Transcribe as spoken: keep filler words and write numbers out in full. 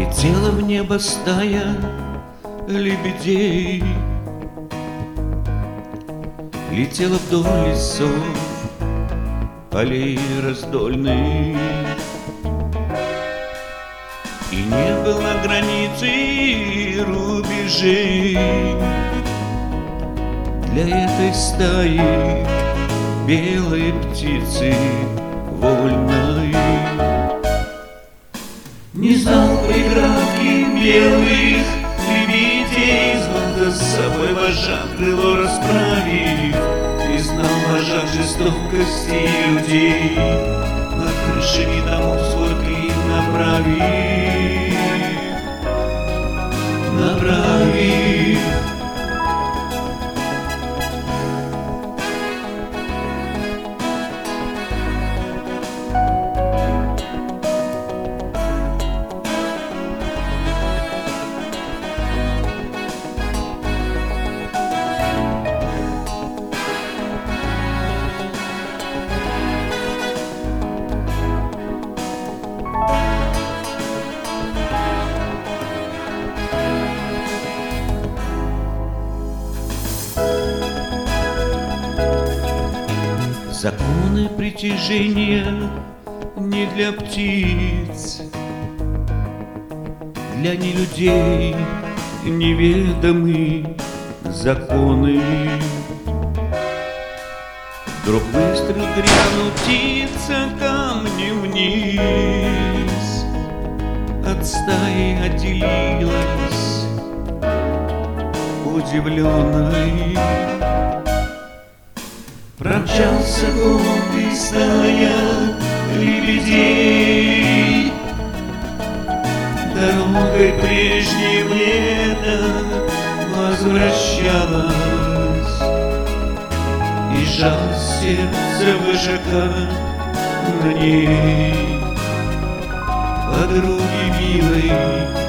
Летела в небо стая лебедей, летела вдоль лесов, полей раздольных, и не было границы рубежей для этой стаи белой птицы вольной. Не знал преградки белых лебедей, знал с собой вожак крыло расправив, не знал вожак жестокости людей, над крышами домов свой клин направив, направив. Законы притяжения не для птиц, для нелюдей неведомы законы. Вдруг выстрел грянул, птица камнем вниз от стаи отделилась удивленной. Промчался голубь и стая лебедей, дорогой прежней в лето возвращалась, и жал сердце вожака на ней, подруги милой.